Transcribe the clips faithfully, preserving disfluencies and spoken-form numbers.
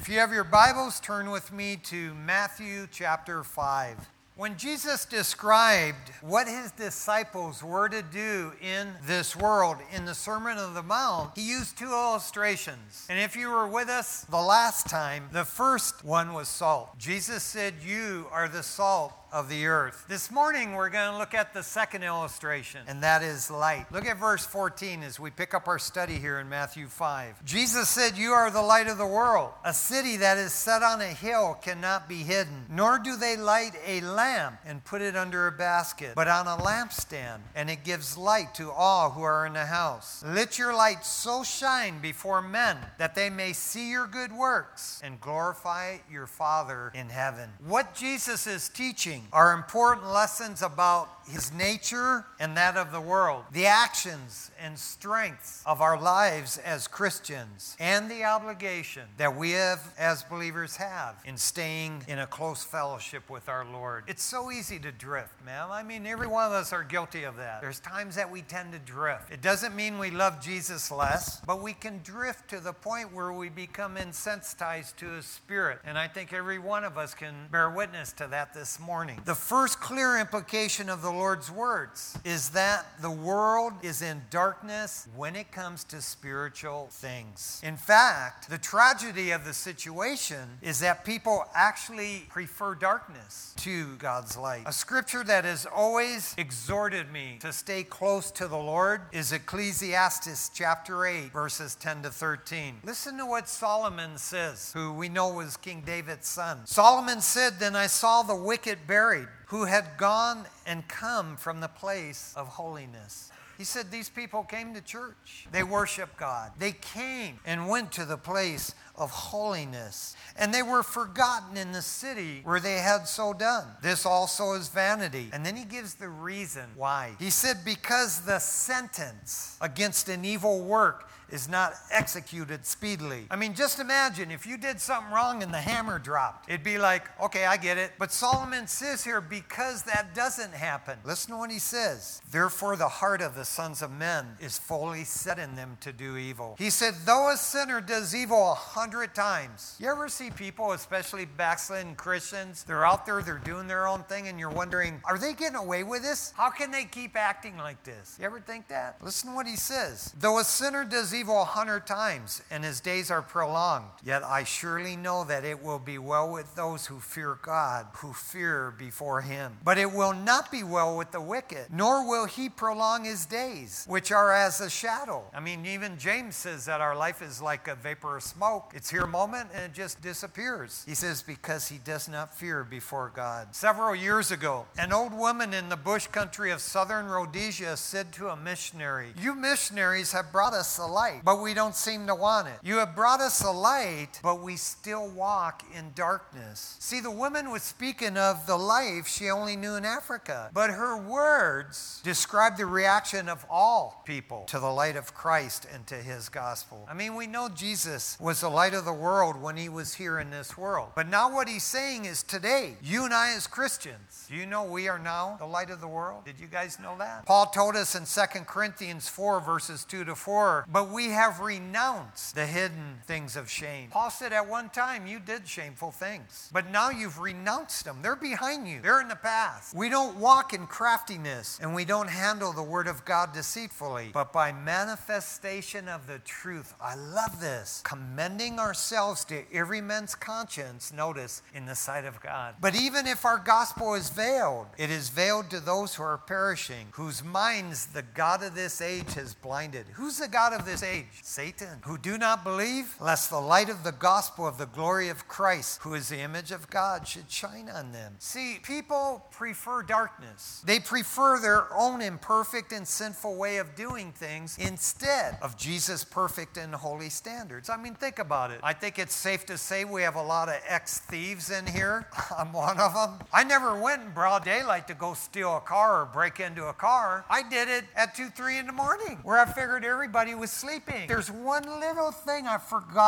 If you have your Bibles, turn with me to Matthew chapter five. When Jesus described what his disciples were to do in this world in the Sermon on the Mount, he used two illustrations. And if you were with us the last time, the first one was salt. Jesus said, "You are the salt of the earth." This morning we're going to look at the second illustration, and that is light. Look at verse fourteen as we pick up our study here in Matthew five. Jesus said, "You are the light of the world. A city that is set on a hill cannot be hidden, nor do they light a lamp and put it under a basket, but on a lampstand, and it gives light to all who are in the house. Let your light so shine before men that they may see your good works and glorify your Father in heaven." What Jesus is teaching are important lessons about his nature and that of the world, the actions and strengths of our lives as Christians, and the obligation that we have as believers have in staying in a close fellowship with our Lord. It's so easy to drift, man. I mean, every one of us are guilty of that. There's times that we tend to drift. It doesn't mean we love Jesus less, but we can drift to the point where we become insensitized to his Spirit. And I think every one of us can bear witness to that this morning. The first clear implication of the Lord's words is that the world is in darkness when it comes to spiritual things. In fact, the tragedy of the situation is that people actually prefer darkness to God's light. A scripture that has always exhorted me to stay close to the Lord is Ecclesiastes chapter eight, verses ten to thirteen. Listen to what Solomon says, who we know was King David's son. Solomon said, "Then I saw the wicked buried, who had gone and come from the place of holiness." He said these people came to church. They worshiped God. They came and went to the place of holiness. And they were forgotten in the city where they had so done. This also is vanity. And then he gives the reason why. He said, "Because the sentence against an evil work is not executed speedily." I mean, just imagine if you did something wrong and the hammer dropped. It'd be like, okay, I get it. But Solomon says here, because that doesn't happen. Listen to what he says. "Therefore the heart of the sons of men is fully set in them to do evil." He said, "Though a sinner does evil a hundred times." You ever see people, especially backslidden Christians, they're out there, they're doing their own thing, and you're wondering, are they getting away with this? How can they keep acting like this? You ever think that? Listen to what he says. "Though a sinner does evil a hundred times, and his days are prolonged, yet I surely know that it will be well with those who fear God, who fear before him. But it will not be well with the wicked, nor will he prolong his days, which are as a shadow." I mean, even James says that our life is like a vapor of smoke. It's here a moment and it just disappears. He says, because he does not fear before God. Several years ago, an old woman in the bush country of southern Rhodesia said to a missionary, "You missionaries have brought us a light, but we don't seem to want it. You have brought us a light, but we still walk in darkness." See, the woman was speaking of the life she only knew in Africa, but her words describe the reaction of all people to the light of Christ and to his gospel. I mean, we know Jesus was the light of the world when he was here in this world. But now what he's saying is today, you and I as Christians, do you know we are now the light of the world? Did you guys know that? Paul told us in Second Corinthians four, verses two to four, "But we have renounced the hidden things of shame." Paul said at one time you did shameful things, but now you've renounced them. They're behind you. They're in the past. "We don't walk in craftiness, and we don't handle the word of God deceitfully, but by manifestation of the truth." I love this. "Commending ourselves to every man's conscience," notice, "in the sight of God. But even if our gospel is veiled, it is veiled to those who are perishing, whose minds the God of this age has blinded." Who's the God of this age? Satan. "Who do not believe, lest the light of the gospel of the glory of Christ, who is the image of God, should shine on them." See, people prefer darkness. They prefer their own imperfect and sinful way of doing things instead of Jesus' perfect and holy standards. I mean, think about it. I think it's safe to say we have a lot of ex-thieves in here. I'm one of them. I never went in broad daylight to go steal a car or break into a car. I did it at two, three in the morning, where I figured everybody was sleeping. There's one little thing I forgot.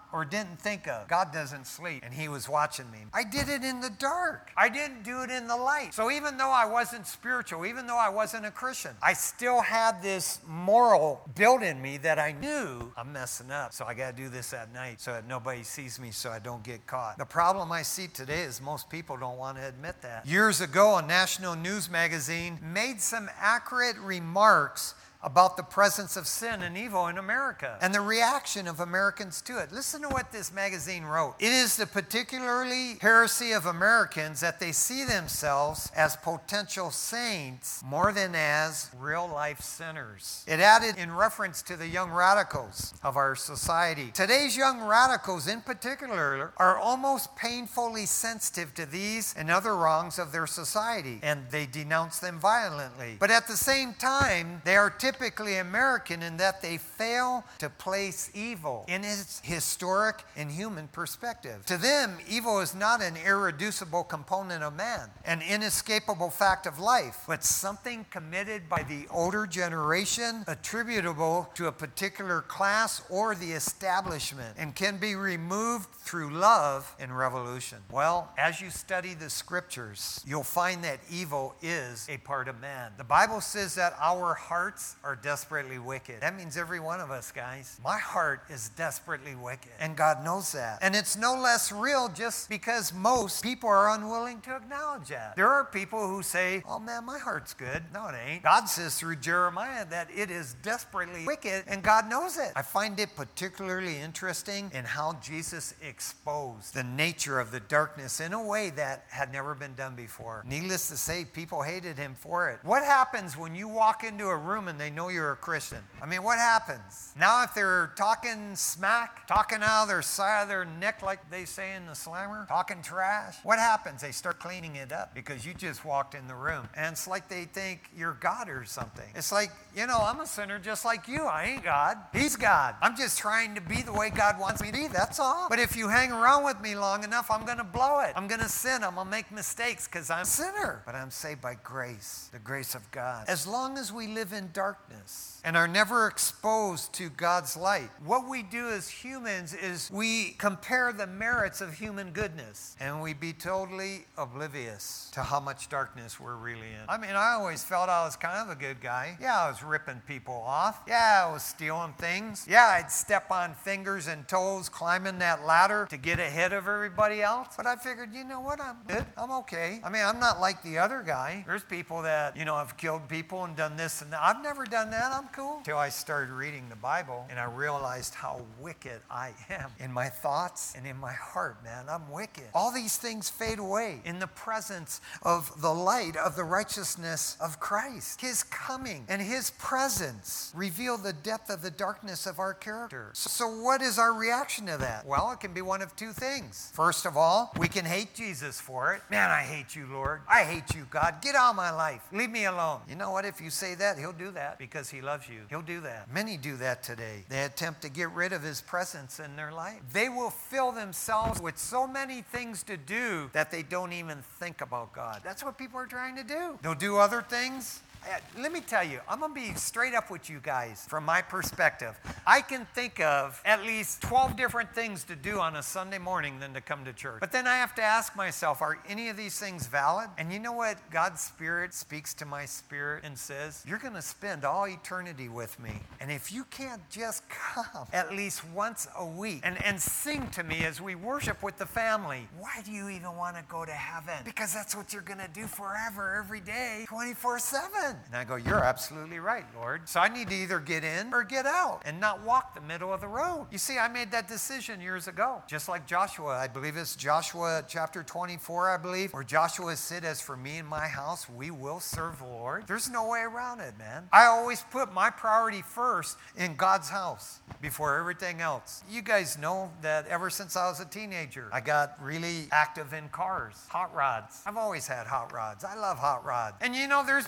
or didn't think of. God doesn't sleep, and he was watching me. I did it in the dark. I didn't do it in the light. So even though I wasn't spiritual, even though I wasn't a Christian, I still had this moral built in me that I knew I'm messing up. So I got to do this at night so that nobody sees me so I don't get caught. The problem I see today is most people don't want to admit that. Years ago, a national news magazine made some accurate remarks about the presence of sin and evil in America and the reaction of Americans to it. Listen to what this magazine wrote. It is the particularly heresy of Americans that they see themselves as potential saints more than as real-life sinners. It added in reference to the young radicals of our society. Today's young radicals in particular are almost painfully sensitive to these and other wrongs of their society, and they denounce them violently. But at the same time, they are typically American in that they fail to place evil in its historic and human perspective. To them, evil is not an irreducible component of man, an inescapable fact of life, but something committed by the older generation, attributable to a particular class or the establishment, and can be removed through love and revolution. Well, as you study the scriptures, you'll find that evil is a part of man. The Bible says that our hearts are desperately wicked. That means every one of us, guys. My heart is desperately wicked, and God knows that. And it's no less real just because most people are unwilling to acknowledge that. There are people who say, oh man, my heart's good. No, it ain't. God says through Jeremiah that it is desperately wicked, and God knows it. I find it particularly interesting in how Jesus exposed the nature of the darkness in a way that had never been done before. Needless to say, people hated him for it. What happens when you walk into a room and they know you're a Christian? I mean, what happens? Now if they're talking smack, talking out of their side of their neck like they say in the slammer, talking trash, what happens? They start cleaning it up because you just walked in the room. And it's like they think you're God or something. It's like, you know, I'm a sinner just like you. I ain't God. He's God. I'm just trying to be the way God wants me to be. That's all. But if you hang around with me long enough, I'm going to blow it. I'm going to sin. I'm going to make mistakes because I'm a sinner. But I'm saved by grace, the grace of God. As long as we live in darkness and are never exposed to God's light, what we do as humans is we compare the merits of human goodness, and we be totally oblivious to how much darkness we're really in. I mean, I always felt I was kind of a good guy. Yeah, I was ripping people off. Yeah, I was stealing things. Yeah, I'd step on fingers and toes climbing that ladder to get ahead of everybody else. But I figured, you know what, I'm good. I'm okay. I mean, I'm not like the other guy. There's people that, you know, have killed people and done this and that. I've never done that. I'm cool. Till I started reading the Bible, and I realized how wicked I am in my thoughts and in my heart, man. I'm wicked. All these things fade away in the presence of the light of the righteousness of Christ. His coming and his presence reveal the depth of the darkness of our character. So what is our reaction to that? Well, it can be one of two things. First of all, we can hate Jesus for it. Man, I hate you, Lord. I hate you, God. Get out of my life. Leave me alone. You know what? If you say that, he'll do that because he loves you. He'll do that. Many do that today. They attempt to get rid of his presence in their life. They will fill themselves with so many things to do that they don't even think about God. That's what people are trying to do. They'll do other things. Let me tell you, I'm going to be straight up with you guys from my perspective. I can think of at least twelve different things to do on a Sunday morning than to come to church. But then I have to ask myself, are any of these things valid? And you know what? God's Spirit speaks to my spirit and says, you're going to spend all eternity with me. And if you can't just come at least once a week and, and sing to me as we worship with the family, why do you even want to go to heaven? Because that's what you're going to do forever, every day, twenty-four seven. And I go, you're absolutely right, Lord. So I need to either get in or get out and not walk the middle of the road. You see, I made that decision years ago. Just like Joshua, I believe it's Joshua chapter twenty-four, I believe, where Joshua said, as for me and my house, we will serve the Lord. There's no way around it, man. I always put my priority first in God's house before everything else. You guys know that ever since I was a teenager, I got really active in cars, hot rods. I've always had hot rods. I love hot rods. And you know, there's been years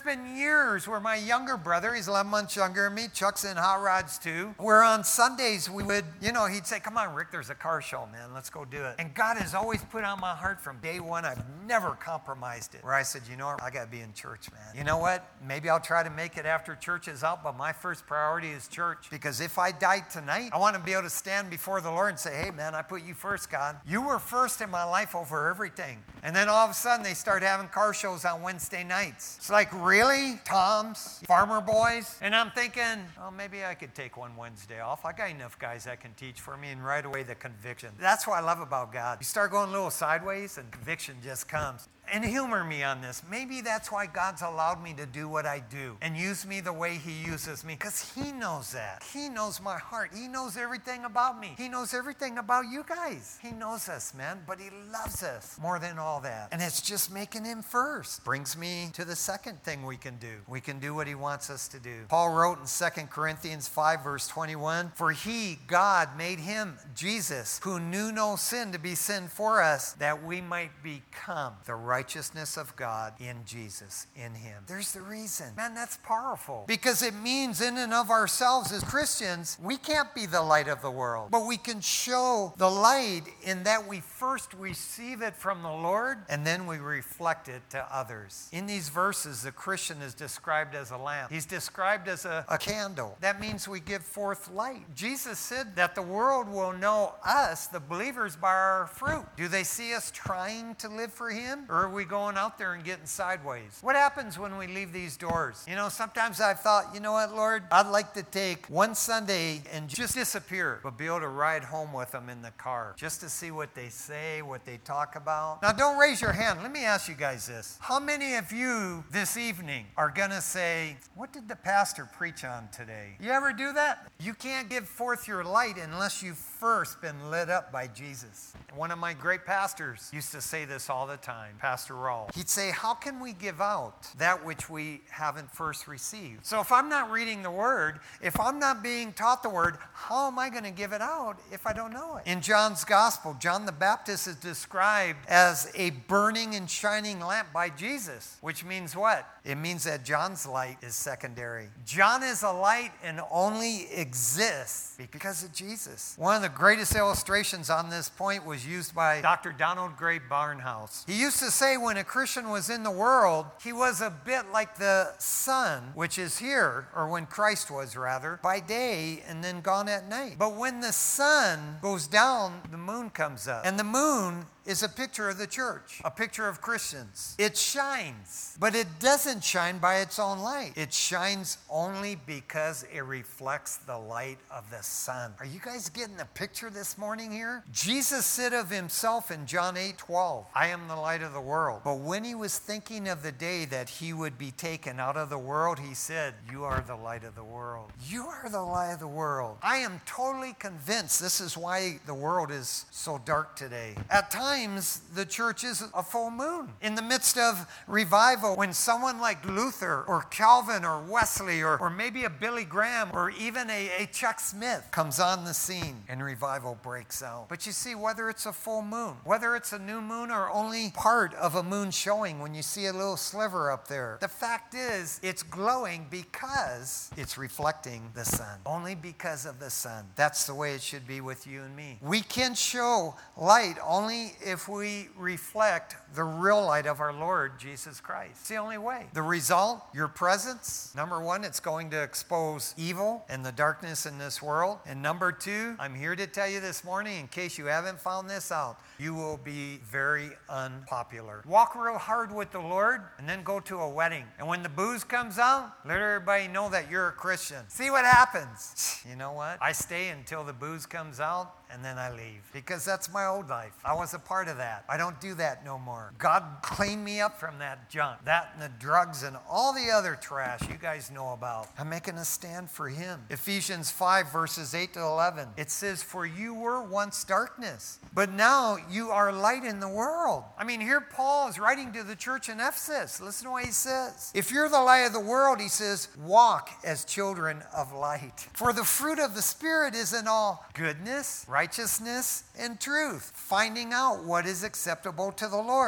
years where my younger brother, he's eleven months younger than me, Chuck's in hot rods too, where on Sundays we would, you know, he'd say, come on, Rick, there's a car show, man. Let's go do it. And God has always put on my heart from day one. I've never compromised it. Where I said, you know what? I got to be in church, man. You know what? Maybe I'll try to make it after church is out, but my first priority is church. Because if I died tonight, I want to be able to stand before the Lord and say, hey, man, I put you first, God. You were first in my life over everything. And then all of a sudden, they start having car shows on Wednesday nights. It's like, really? Tom's? Farmer Boys? And I'm thinking, oh, maybe I could take one Wednesday off. I got enough guys that can teach for me, and right away the conviction. That's what I love about God. You start going a little sideways, and conviction just comes. And humor me on this. Maybe that's why God's allowed me to do what I do and use me the way he uses me, because he knows that. He knows my heart. He knows everything about me. He knows everything about you guys. He knows us, man, but he loves us more than all that. And it's just making him first. Brings me to the second thing we can do. We can do what he wants us to do. Paul wrote in Second Corinthians five, verse twenty-one, for he, God, made him, Jesus, who knew no sin, to be sin for us, that we might become the righteousness of God in Jesus, in him. There's the reason. Man, that's powerful. Because it means in and of ourselves as Christians, we can't be the light of the world. But we can show the light in that we first receive it from the Lord and then we reflect it to others. In these verses, the Christian is described as a lamp. He's described as a, a candle. That means we give forth light. Jesus said that the world will know us, the believers, by our fruit. Do they see us trying to live for him? Or are we going out there and getting sideways? What happens when we leave these doors? You know, sometimes I've thought, you know what, Lord? I'd like to take one Sunday and just disappear, but be able to ride home with them in the car, just to see what they say, what they talk about. Now, don't raise your hand. Let me ask you guys this. How many of you this evening are going to say, what did the pastor preach on today? You ever do that? You can't give forth your light unless you've first been lit up by Jesus. One of my great pastors used to say this all the time, Pastor Raul. He'd say, how can we give out that which we haven't first received? So if I'm not reading the Word, if I'm not being taught the Word, how am I going to give it out if I don't know it? In John's Gospel, John the Baptist is described as a burning and shining lamp by Jesus, which means what? It means that John's light is secondary. John is a light and only exists because of Jesus. One of the greatest illustrations on this point was used by Doctor Donald Gray Barnhouse. He used to say when a Christian was in the world, he was a bit like the sun, which is here, or when Christ was rather, by day and then gone at night. But when the sun goes down, the moon comes up. And the moon is a picture of the church, a picture of Christians. It shines, but it doesn't shine by its own light. It shines only because it reflects the light of the sun. Are you guys getting the picture this morning here? Jesus said of himself in John eight twelve, I am the light of the world. But when he was thinking of the day that he would be taken out of the world, he said, you are the light of the world. You are the light of the world. I am totally convinced this is why the world is so dark today. At times, the church is a full moon. In the midst of revival, when someone like Luther or Calvin or Wesley or, or maybe a Billy Graham or even a, a Chuck Smith comes on the scene and revival breaks out. But you see, whether it's a full moon, whether it's a new moon or only part of a moon showing when you see a little sliver up there, the fact is it's glowing because it's reflecting the sun. Only because of the sun. That's the way it should be with you and me. We can show light only if we reflect the real light of our Lord Jesus Christ. It's the only way. The result, your presence, number one, it's going to expose evil and the darkness in this world. And number two, I'm here to tell you this morning, in case you haven't found this out, you will be very unpopular. Walk real hard with the Lord and then go to a wedding. And when the booze comes out, let everybody know that you're a Christian. See what happens. You know what? I stay until the booze comes out and then I leave. Because that's my old life. I was a part of that. I don't do that no more. God cleaned me up from that junk. That and the drugs and all the other trash you guys know about. I'm making a stand for him. Ephesians five verses eight to eleven. It says, for you were once darkness, but now you are light in the world. I mean, here Paul is writing to the church in Ephesus. Listen to what he says. If you're the light of the world, he says, walk as children of light. For the fruit of the Spirit is in all goodness, righteousness, and truth, finding out what is acceptable to the Lord,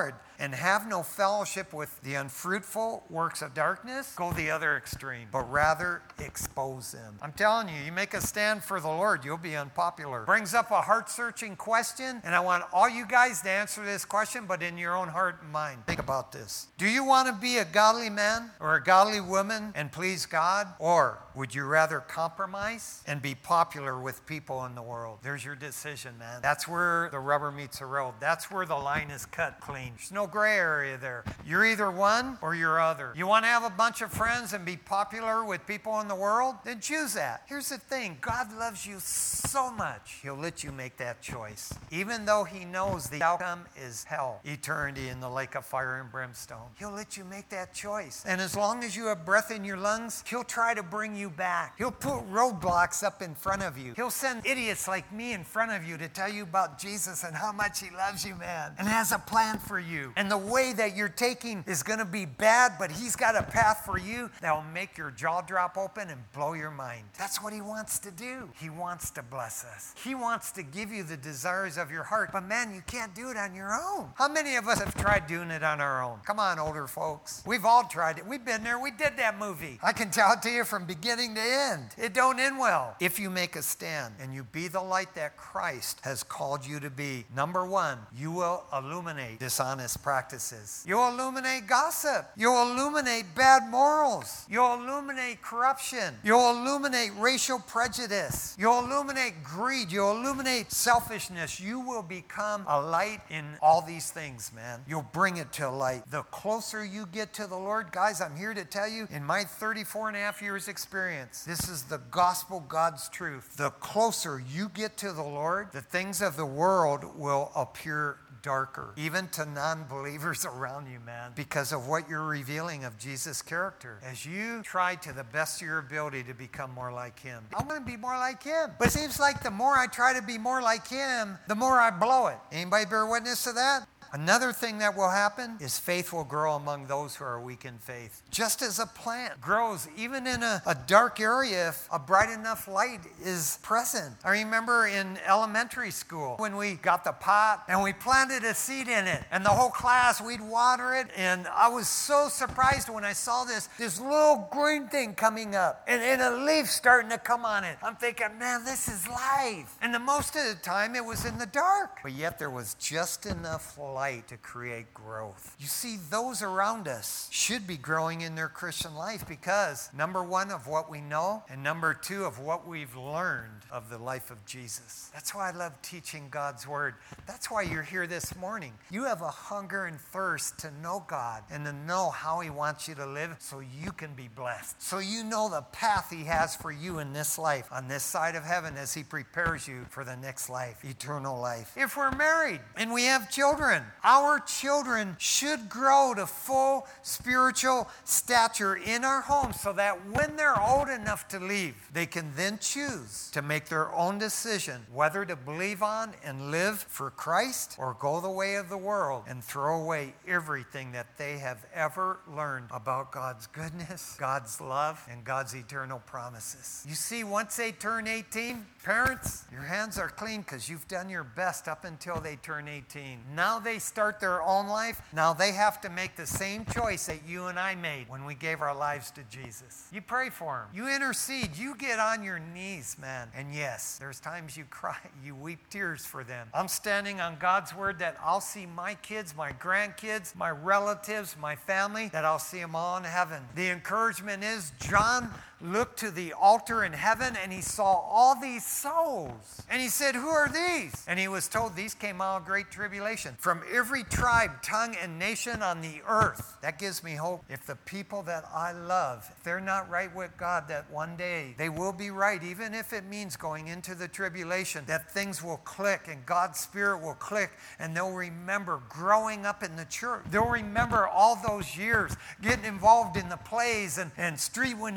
and have no fellowship with the unfruitful works of darkness, go the other extreme, but rather expose them. I'm telling you, you make a stand for the Lord, you'll be unpopular. Brings up a heart-searching question, and I want all you guys to answer this question, but in your own heart and mind. Think about this. Do you want to be a godly man or a godly woman and please God? Or would you rather compromise and be popular with people in the world? There's your decision, man. That's where the rubber meets the road. That's where the line is cut clean. There's no gray area there. You're either one or you're other. You want to have a bunch of friends and be popular with people in the world? Then choose that. Here's the thing. God loves you so much, He'll let you make that choice. Even though He knows the outcome is hell, eternity in the lake of fire and brimstone. He'll let you make that choice. And as long as you have breath in your lungs, He'll try to bring you back. He'll put roadblocks up in front of you. He'll send idiots like me in front of you to tell you about Jesus and how much He loves you, man, and has a plan for you. And the way that you're taking is going to be bad, but He's got a path for you that will make your jaw drop open and blow your mind. That's what He wants to do. He wants to bless us. He wants to give you the desires of your heart. But man, you can't do it on your own. How many of us have tried doing it on our own? Come on, older folks. We've all tried it. We've been there. We did that movie. I can tell it to you from beginning to end. It don't end well. If you make a stand and you be the light that Christ has called you to be, number one, you will illuminate dishonest practices. You'll illuminate gossip. You'll illuminate bad morals. You'll illuminate corruption. You'll illuminate racial prejudice. You'll illuminate greed. You'll illuminate selfishness. You will become a light in all these things, man. You'll bring it to light. The closer you get to the Lord, guys, I'm here to tell you, in my thirty-four and a half years experience, this is the gospel, God's truth. The closer you get to the Lord, the things of the world will appear darker, even to non-believers around you, man, because of what you're revealing of Jesus' character. As you try to the best of your ability to become more like Him. I want to be more like Him. But it seems like the more I try to be more like Him, the more I blow it. Anybody bear witness to that? Another thing that will happen is faith will grow among those who are weak in faith. Just as a plant grows, even in a, a dark area, if a bright enough light is present. I remember in elementary school when we got the pot and we planted a seed in it, and the whole class, we'd water it, and I was so surprised when I saw this, this little green thing coming up and, and a leaf starting to come on it. I'm thinking, man, this is life. And the most of the time it was in the dark, but yet there was just enough light to create growth. You see, those around us should be growing in their Christian life because, number one, of what we know, and number two, of what we've learned of the life of Jesus. That's why I love teaching God's Word. That's why you're here this morning. You have a hunger and thirst to know God and to know how He wants you to live so you can be blessed. So you know the path He has for you in this life, on this side of heaven, as He prepares you for the next life, eternal life. If we're married and we have children, our children should grow to full spiritual stature in our homes so that when they're old enough to leave, they can then choose to make their own decision whether to believe on and live for Christ or go the way of the world and throw away everything that they have ever learned about God's goodness, God's love, and God's eternal promises. You see, once they turn eighteen, parents, your hands are clean because you've done your best up until they turn eighteen. Now they start their own life. Now they have to make the same choice that you and I made when we gave our lives to Jesus. You pray for them. You intercede. You get on your knees, man. And yes, there's times you cry, you weep tears for them. I'm standing on God's Word that I'll see my kids, my grandkids, my relatives, my family, that I'll see them all in heaven. The encouragement is, John looked to the altar in heaven and he saw all these souls. And he said, who are these? And he was told these came out of great tribulation from every tribe, tongue, and nation on the earth. That gives me hope. If the people that I love, if they're not right with God, that one day they will be right, even if it means going into the tribulation, that things will click and God's Spirit will click and they'll remember growing up in the church. They'll remember all those years getting involved in the plays and, and street witnessing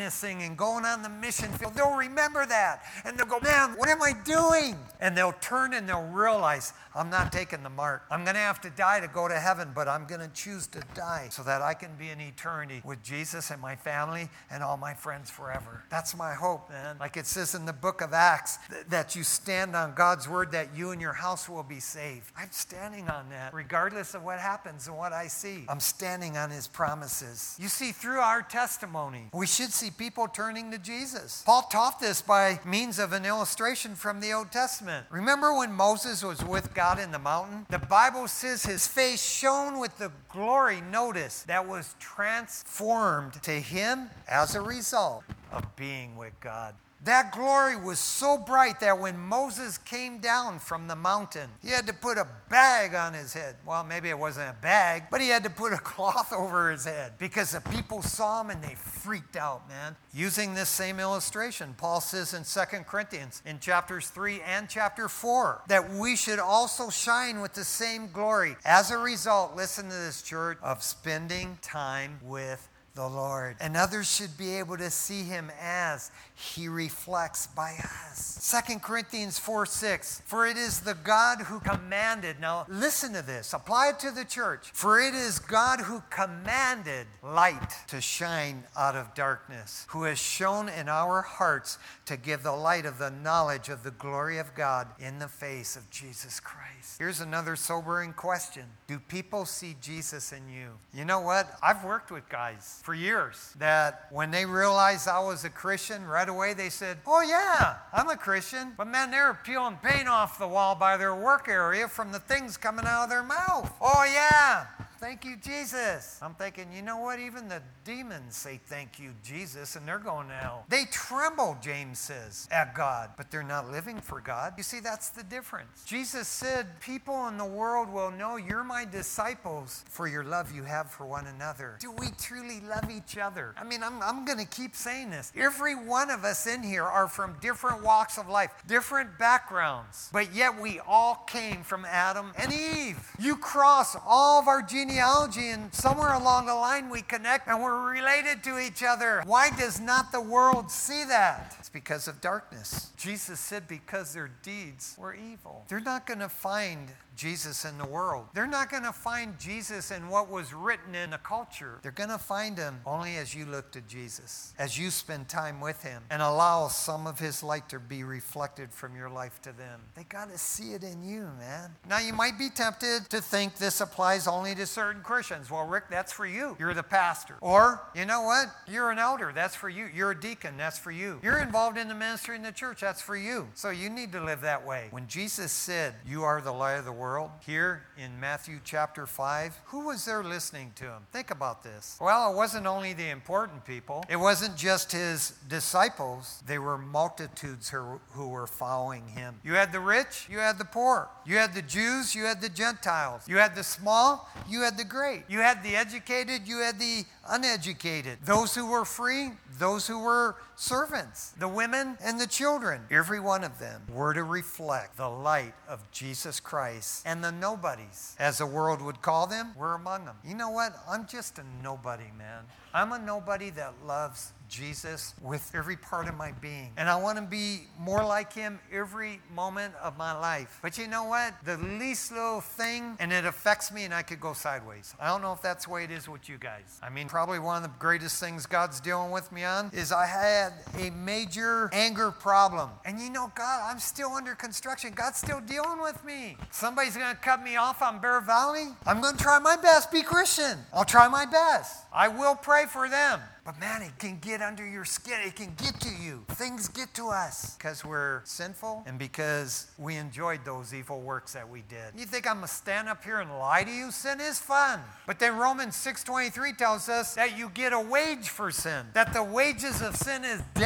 and going on the mission field, they'll remember that. And they'll go, man, what am I doing? And they'll turn and they'll realize, I'm not taking the mark. I'm going to have to die to go to heaven, but I'm going to choose to die so that I can be in eternity with Jesus and my family and all my friends forever. That's my hope, man. Like it says in the book of Acts, th- that you stand on God's word, that you and your house will be saved. I'm standing on that, regardless of what happens and what I see. I'm standing on his promises. You see, through our testimony, we should see people turning to Jesus. Paul taught this by means of an illustration from the Old Testament. Remember when Moses was with God in the mountain? The Bible says his face shone with the glory, notice, that was transformed to him as a result of being with God. That glory was so bright that when Moses came down from the mountain, he had to put a bag on his head. Well, maybe it wasn't a bag, but he had to put a cloth over his head because the people saw him and they freaked out, man. Using this same illustration, Paul says in Second Corinthians in chapters three and chapter four that we should also shine with the same glory as a result, listen to this, church, of spending time with the Lord. And others should be able to see him as he reflects by us. Second Corinthians four six, for it is the God who commanded, now listen to this, apply it to the church. For it is God who commanded light to shine out of darkness, who has shown in our hearts to give the light of the knowledge of the glory of God in the face of Jesus Christ. Here's another sobering question. Do people see Jesus in you? You know what? I've worked with guys for years that when they realized I was a Christian, right away they said, oh yeah, I'm a Christian. But man, they're peeling paint off the wall by their work area from the things coming out of their mouth. Oh yeah, thank you, Jesus. I'm thinking, you know what? Even the demons say thank you, Jesus, and they're going to hell. They tremble, James says, at God, but they're not living for God. You see, that's the difference. Jesus said, people in the world will know you're my disciples for your love you have for one another. Do we truly love each other? I mean, I'm, I'm going to keep saying this. Every one of us in here are from different walks of life, different backgrounds, but yet we all came from Adam and Eve. You cross all of our genealogy, and somewhere along the line we connect and we're related to each other. Why does not the world see that? It's because of darkness. Jesus said because their deeds were evil. They're not going to find Jesus in the world. They're not going to find Jesus in what was written in the culture. They're going to find him only as you look to Jesus, as you spend time with him and allow some of his light to be reflected from your life to them. They got to see it in you, man. Now, you might be tempted to think this applies only to certain Christians. Well, Rick, that's for you. You're the pastor. Or, you know what? You're an elder. That's for you. You're a deacon. That's for you. You're involved in the ministry in the church. That's for you. So you need to live that way. When Jesus said, you are the light of the world, here in Matthew chapter five, who was there listening to him? Think about this. Well, it wasn't only the important people. It wasn't just his disciples. They were multitudes who, who were following him. You had the rich, you had the poor. You had the Jews, you had the Gentiles. You had the small, you had the great. You had the educated, you had the uneducated. Those who were free, those who were servants, the women and the children. Every one of them were to reflect the light of Jesus Christ. And the nobodies, as the world would call them, were among them. You know what? I'm just a nobody, man. I'm a nobody that loves Jesus with every part of my being. And I want to be more like him every moment of my life. But you know what? The least little thing, and it affects me, and I could go sideways. I don't know if that's the way it is with you guys. I mean, probably one of the greatest things God's dealing with me on is I had a major anger problem. And you know, God, I'm still under construction. God's still dealing with me. Somebody's going to cut me off on Bear Valley. I'm going to try my best. Be Christian. I'll try my best. I will pray for them. But man, it can get under your skin. It can get to you. Things get to us because we're sinful and because we enjoyed those evil works that we did. You think I'm going to stand up here and lie to you? Sin is fun. But then Romans six twenty-three tells us that you get a wage for sin, that the wages of sin is death.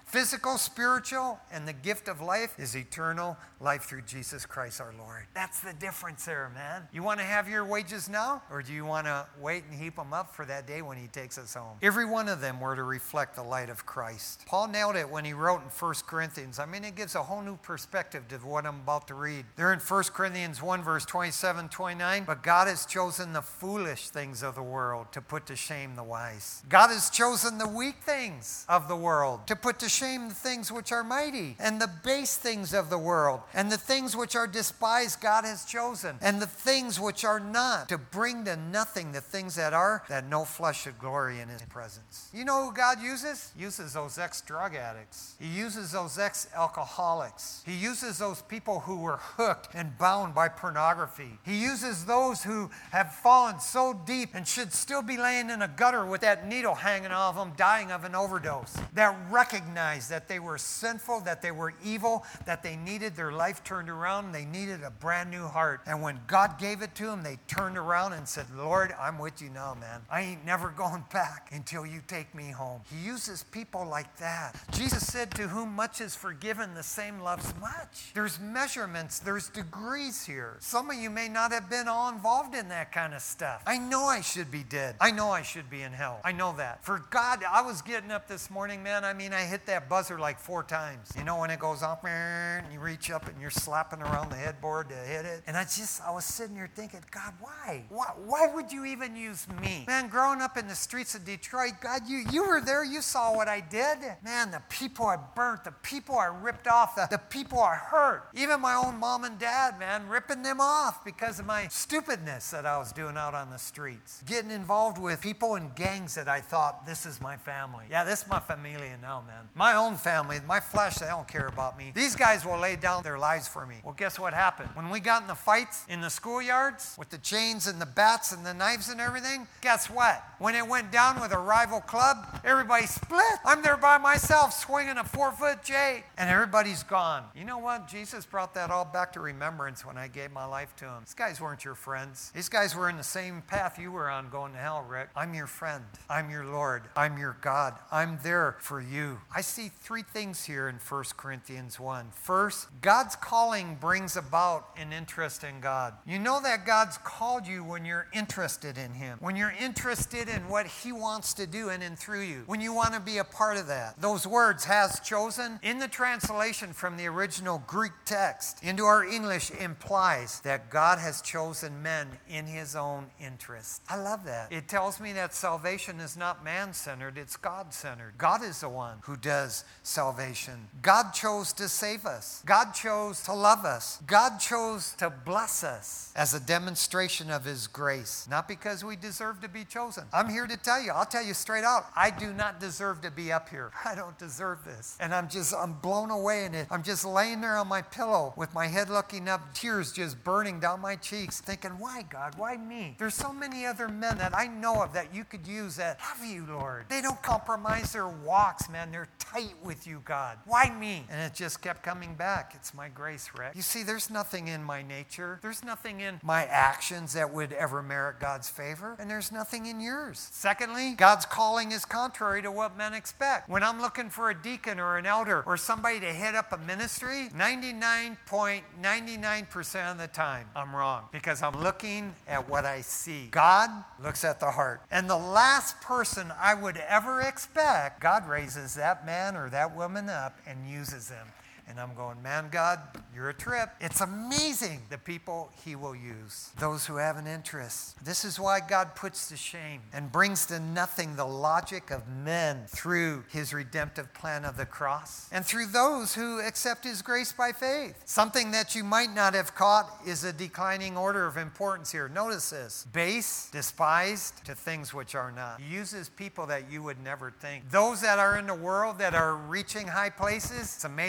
physical, spiritual, and the gift of life is eternal life through Jesus Christ our Lord. That's the difference there, man. You want to have your wages now, or do you want to wait and heap them up for that day when he takes us home? Every one of them were to reflect the light of Christ. Paul nailed it when he wrote in First Corinthians. I mean, it gives a whole new perspective to what I'm about to read. There in First Corinthians one, verse twenty-seven, twenty-nine, but God has chosen the foolish things of the world to put to shame the wise. God has chosen the weak things of the world to put to shame the things which are mighty, and the base things of the world, and the things which are despised God has chosen, and the things which are not, to bring to nothing the things that are, that no flesh should glory in his presence. You know who God uses? He uses those ex-drug addicts. He uses those ex-alcoholics. He uses those people who were hooked and bound by pornography. He uses those who have fallen so deep and should still be laying in a gutter with that needle hanging off them, dying of an overdose, that recognize that they were sinful, that they were evil, that they needed their life turned around, they needed a brand new heart. And when God gave it to them, they turned around and said, Lord, I'm with you now, man. I ain't never going back until you take me home. He uses people like that. Jesus said, to whom much is forgiven, the same loves much. There's measurements, there's degrees here. Some of you may not have been all involved in that kind of stuff. I know I should be dead. I know I should be in hell. I know that. For God, I was getting up this morning, man. I mean, I hit that buzzer like four times. You know when it goes off, and you reach up and you're slapping around the headboard to hit it? And I just, I was sitting here thinking, God, why? Why, why would you even use me? Man, growing up in the streets of Detroit, God, you, you were there. You saw what I did. Man, the people I burnt, the people I ripped off, the, the people I hurt. Even my own mom and dad, man, ripping them off because of my stupidness that I was doing out on the streets. Getting involved with people in gangs that I thought, this is my family. Yeah, this is my familia now, man. My own family, my flesh, they don't care about me. These guys will lay down their lives for me. Well, guess what happened? When we got in the fights in the schoolyards with the chains and the bats and the knives and everything, guess what? When it went down with a rival club, everybody split. I'm there by myself swinging a four-foot J, and everybody's gone. You know what? Jesus brought that all back to remembrance when I gave my life to him. These guys weren't your friends. These guys were in the same path you were on going to hell, Rick. I'm your friend. I'm your Lord. I'm your God. I'm there for you. I see three things here in First Corinthians one. First, God's calling brings about an interest in God. You know that God's called you when you're interested in him, when you're interested in what he wants to do in and through you, when you want to be a part of that. Those words, has chosen, in the translation from the original Greek text into our English implies that God has chosen men in his own interest. I love that. It tells me that salvation is not man-centered, it's God-centered. God is the one who does salvation. God chose to save us. God chose to love us. God chose to bless us as a demonstration of his grace, not because we deserve to be chosen. I'm here to tell you, I'll tell you straight out, I do not deserve to be up here. I don't deserve this. And I'm just, I'm blown away in it. I'm just laying there on my pillow with my head looking up, tears just burning down my cheeks, thinking, why, God? Why me? There's so many other men that I know of that you could use that love you, Lord. They don't compromise their walks, man. They're tight with you, God. Why me? And it just kept coming back. It's my grace, Rick. You see, there's nothing in my nature. There's nothing in my actions that would ever merit God's favor. And there's nothing in yours. Secondly, God's calling is contrary to what men expect. When I'm looking for a deacon or an elder or somebody to head up a ministry, ninety-nine point nine nine percent of the time, I'm wrong because I'm looking at what I see. God looks at the heart. And the last person I would ever expect, God raises that man or that woman up and uses them. And I'm going, man, God, you're a trip. It's amazing the people he will use, those who have an interest. This is why God puts to shame and brings to nothing the logic of men through his redemptive plan of the cross and through those who accept his grace by faith. Something that you might not have caught is a declining order of importance here. Notice this. Base, despised to things which are not. He uses people that you would never think. Those that are in the world that are reaching high places, it's amazing how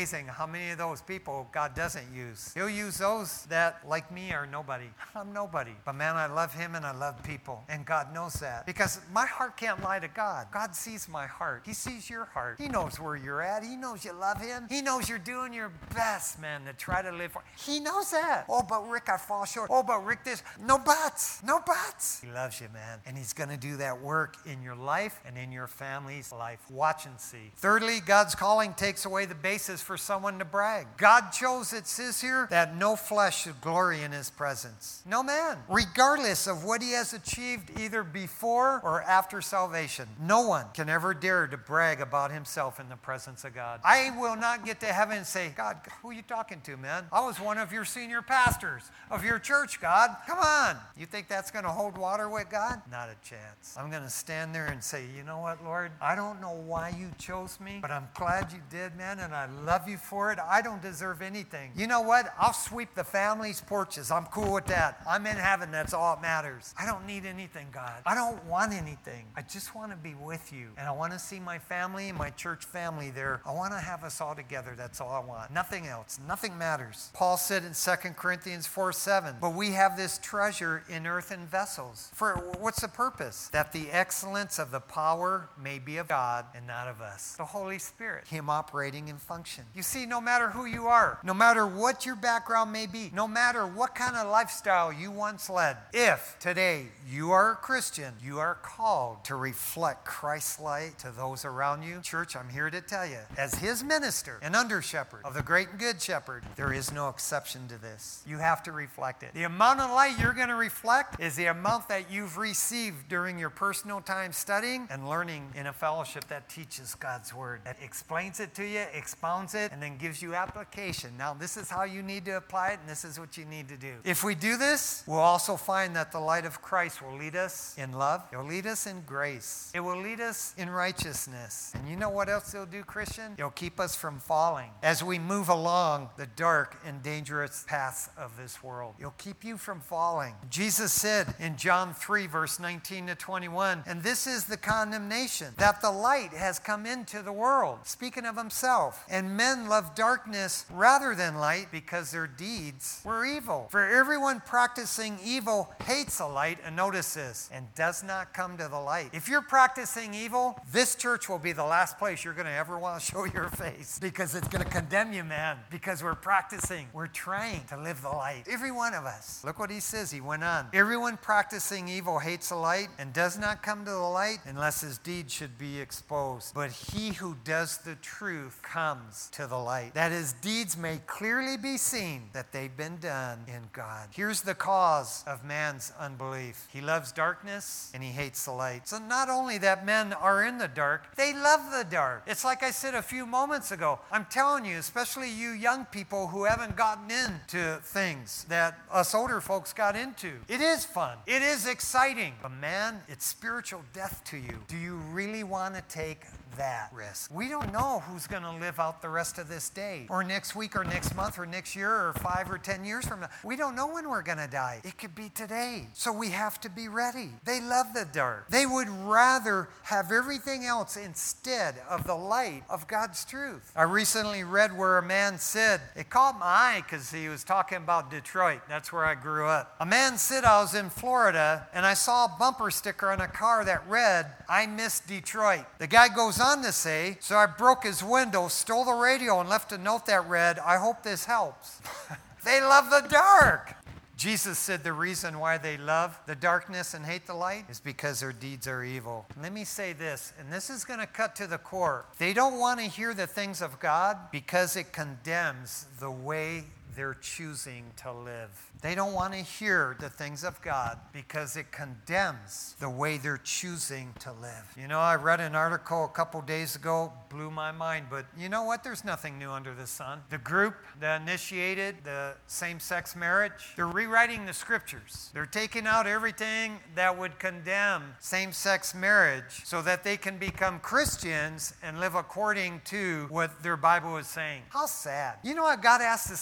many of those people God doesn't use. He'll use those that, like me, are nobody. I'm nobody. But man, I love him and I love people. And God knows that. Because my heart can't lie to God. God sees my heart. He sees your heart. He knows where you're at. He knows you love him. He knows you're doing your best, man, to try to live for him. He knows that. Oh, but Rick, I fall short. Oh, but Rick, this. No buts. No buts. He loves you, man. And he's going to do that work in your life and in your family's life. Watch and see. Thirdly, God's calling takes away the basis for someone to brag. God chose, it says here, that no flesh should glory in his presence. No man. Regardless of what he has achieved either before or after salvation, no one can ever dare to brag about himself in the presence of God. I will not get to heaven and say, God, who are you talking to, man? I was one of your senior pastors of your church, God. Come on. You think that's going to hold water with God? Not a chance. I'm going to stand there and say, you know what, Lord? I don't know why you chose me, but I'm glad you did, man, and I love you for it. I don't deserve anything. You know what? I'll sweep the family's porches. I'm cool with that. I'm in heaven. That's all that matters. I don't need anything, God. I don't want anything. I just want to be with you, and I want to see my family and my church family there. I want to have us all together. That's all I want. Nothing else. Nothing matters. Paul said in Second Corinthians four seven, but we have this treasure in earthen vessels. For what's the purpose? That the excellence of the power may be of God and not of us. The Holy Spirit, him operating in function. You see, no matter who you are, no matter what your background may be, no matter what kind of lifestyle you once led, if today you are a Christian, you are called to reflect Christ's light to those around you. Church, I'm here to tell you, as his minister and under shepherd of the great and good shepherd, there is no exception to this. You have to reflect it. The amount of light you're going to reflect is the amount that you've received during your personal time studying and learning in a fellowship that teaches God's word, that explains it to you, expounds it, and then gives you application. Now, this is how you need to apply it, and this is what you need to do. If we do this, we'll also find that the light of Christ will lead us in love. It will lead us in grace. It will lead us in righteousness. And you know what else it'll do, Christian? It'll keep us from falling as we move along the dark and dangerous paths of this world. It'll keep you from falling. Jesus said in John three, verse nineteen to twenty-one, and this is the condemnation, that the light has come into the world, speaking of himself, and men love darkness rather than light because their deeds were evil. For everyone practicing evil hates the light, and notice this, and does not come to the light. If you're practicing evil, this church will be the last place you're going to ever want to show your face, because it's going to condemn you, man, because we're practicing, we're trying to live the light. Every one of us. Look what he says. He went on. Everyone practicing evil hates the light and does not come to the light unless his deeds should be exposed. But he who does the truth comes to the light, that his deeds may clearly be seen that they've been done in God. Here's the cause of man's unbelief. He loves darkness and he hates the light. So not only that men are in the dark, they love the dark. It's like I said a few moments ago. I'm telling you, especially you young people who haven't gotten into things that us older folks got into. It is fun. It is exciting. But man, it's spiritual death to you. Do you really want to take that risk? We don't know who's going to live out the rest of this day, or next week, or next month, or next year, or five or ten years from now. We don't know when we're going to die. It could be today. So we have to be ready. They love the dark. They would rather have everything else instead of the light of God's truth. I recently read where a man said, it caught my eye because he was talking about Detroit. That's where I grew up. A man said, I was in Florida and I saw a bumper sticker on a car that read, I miss Detroit. The guy goes on to say, so I broke his window, stole the radio, and left a note that read, I hope this helps. They love the dark. Jesus said the reason why they love the darkness and hate the light is because their deeds are evil. Let me say this, and this is going to cut to the core. They don't want to hear the things of God because it condemns the way they're choosing to live. They don't want to hear the things of God because it condemns the way they're choosing to live. You know, I read an article a couple days ago, blew my mind, but you know what? There's nothing new under the sun. The group that initiated the same-sex marriage, they're rewriting the scriptures. They're taking out everything that would condemn same-sex marriage so that they can become Christians and live according to what their Bible is saying. How sad. You know what God has to say about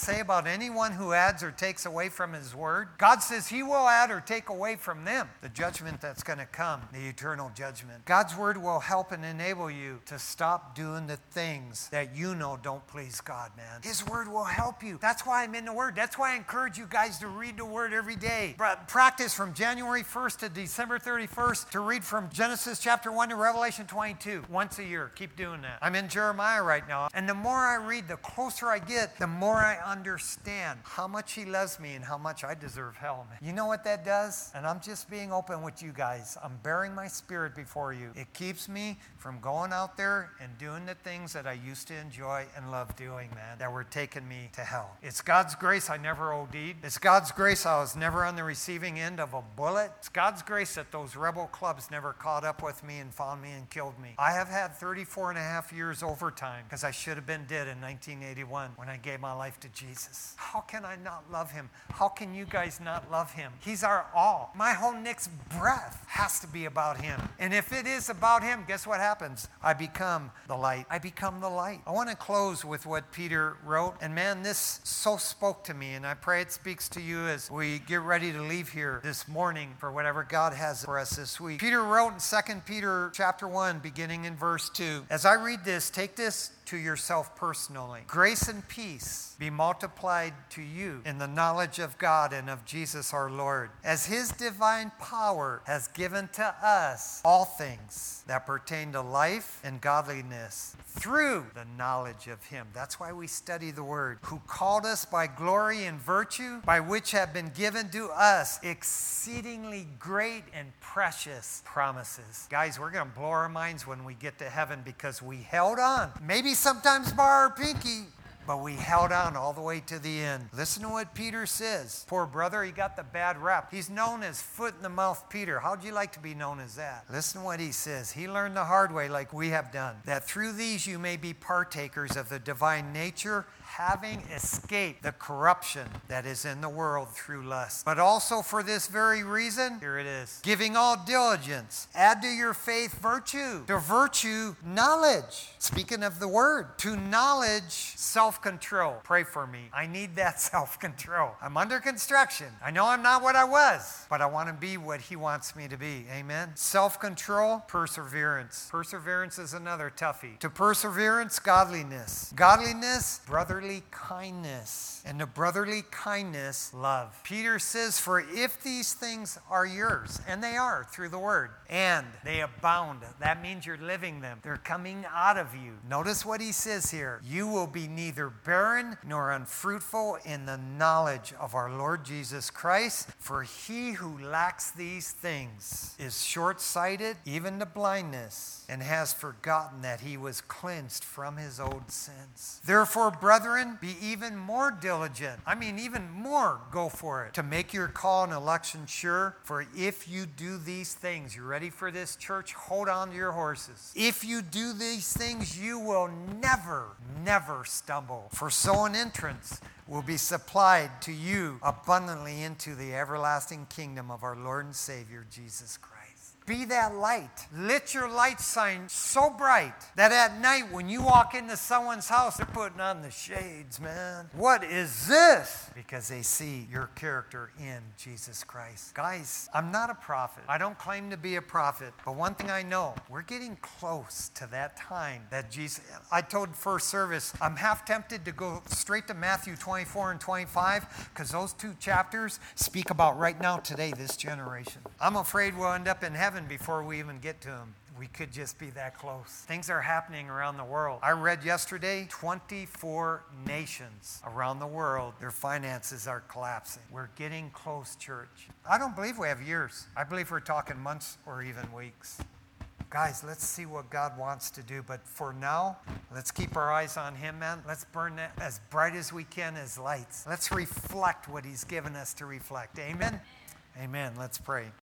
about anyone who adds or takes away from his word. God says he will add or take away from them the judgment that's going to come, the eternal judgment. God's word will help and enable you to stop doing the things that you know don't please God, man. His word will help you. That's why I'm in the word. That's why I encourage you guys to read the word every day. Practice from January first to December thirty-first to read from Genesis chapter one to Revelation twenty-two once a year. Keep doing that. I'm in Jeremiah right now. And the more I read, the closer I get, the more I understand how much he loves me and how much I deserve hell, man. You know what that does? And I'm just being open with you guys. I'm bearing my spirit before you. It keeps me from going out there and doing the things that I used to enjoy and love doing, man, that were taking me to hell. It's God's grace I never OD'd. It's God's grace I was never on the receiving end of a bullet. It's God's grace that those rebel clubs never caught up with me and found me and killed me. I have had thirty-four and a half years overtime because I should have been dead in nineteen eighty-one when I gave my life to Jesus. How can I not love him? How can you guys not love him? He's our all. My whole next breath has to be about him. And if it is about him, guess what happens? I become the light. I become the light. I want to close with what Peter wrote. And man, this so spoke to me. And I pray it speaks to you as we get ready to leave here this morning for whatever God has for us this week. Peter wrote in Second Peter chapter one, beginning in verse two. As I read this, take this to yourself personally. Grace and peace be multiplied to you in the knowledge of God and of Jesus our Lord, as his divine power has given to us all things that pertain to life and godliness through the knowledge of him. That's why we study the word. Who called us by glory and virtue, by which have been given to us exceedingly great and precious promises. Guys, we're going to blow our minds when we get to heaven because we held on. Maybe sometimes by our pinky, but we held on all the way to the end. Listen to what Peter says. Poor brother, he got the bad rap. He's known as foot in the mouth Peter. How'd you like to be known as that? Listen to what he says. He learned the hard way like we have done, that through these you may be partakers of the divine nature, having escaped the corruption that is in the world through lust. But also for this very reason, here it is, giving all diligence, add to your faith virtue, to virtue knowledge. Speaking of the word, to knowledge self-control. Pray for me. I need that self-control. I'm under construction. I know I'm not what I was, but I want to be what he wants me to be. Amen. Self-control, perseverance. Perseverance is another toughie. To perseverance, godliness. Godliness, brotherly kindness, and to brotherly kindness, love. Peter says, for if these things are yours, and they are through the word, and they abound, that means you're living them. They're coming out of you. Notice what he says here. You will be neither barren nor unfruitful in the knowledge of our Lord Jesus Christ, for he who lacks these things is short-sighted, even to blindness, and has forgotten that he was cleansed from his old sins. Therefore, brethren, be even more diligent. I mean, even more, go for it, to make your call and election sure. For if you do these things, you ready for this, church? Hold on to your horses. If you do these things, you will never, never stumble. For so an entrance will be supplied to you abundantly into the everlasting kingdom of our Lord and Savior, Jesus Christ. Be that light. Let your light shine so bright that at night when you walk into someone's house, they're putting on the shades, man. What is this? Because they see your character in Jesus Christ. Guys, I'm not a prophet. I don't claim to be a prophet. But one thing I know, we're getting close to that time that Jesus... I told first service, I'm half tempted to go straight to Matthew twenty-four and twenty-five because those two chapters speak about right now, today, this generation. I'm afraid we'll end up in heaven before we even get to him. We could just be that close. Things are happening around the world. I read yesterday, twenty-four nations around the world, their finances are collapsing. We're getting close, church. I don't believe we have years. I believe we're talking months or even weeks. Guys, let's see what God wants to do. But for now, let's keep our eyes on him, man. Let's burn that as bright as we can as lights. Let's reflect what he's given us to reflect. Amen? Amen. Let's pray.